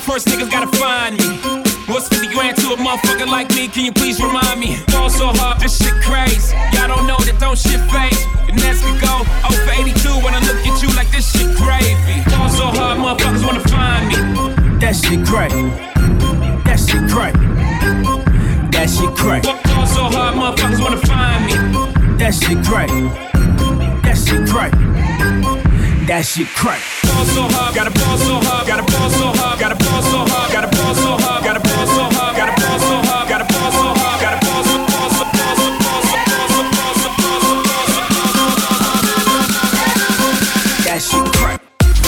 First niggas gotta find me. What's 50 grand to a motherfucker like me? Can you please remind me? Fall so hard, this shit crazy. Y'all don't know that don't shit phase. The next could go 0 for 82 when I look at you like this shit gravy. Fall so hard, motherfuckers wanna find me. That shit crack. That shit crack. That shit crack. Fall so hard, motherfuckers wanna find me. That shit crack. That shit crack. That shit crack. Ball so hard, gotta ball so hard, gotta ball so hard, gotta ball so hard, gotta ball so hard, gotta ball so hard, gotta ball so hard, gotta ball so hard, gotta ball so that shit crack.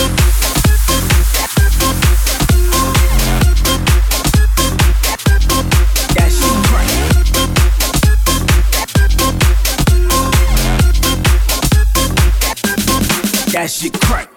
That shit crack. That shit crack.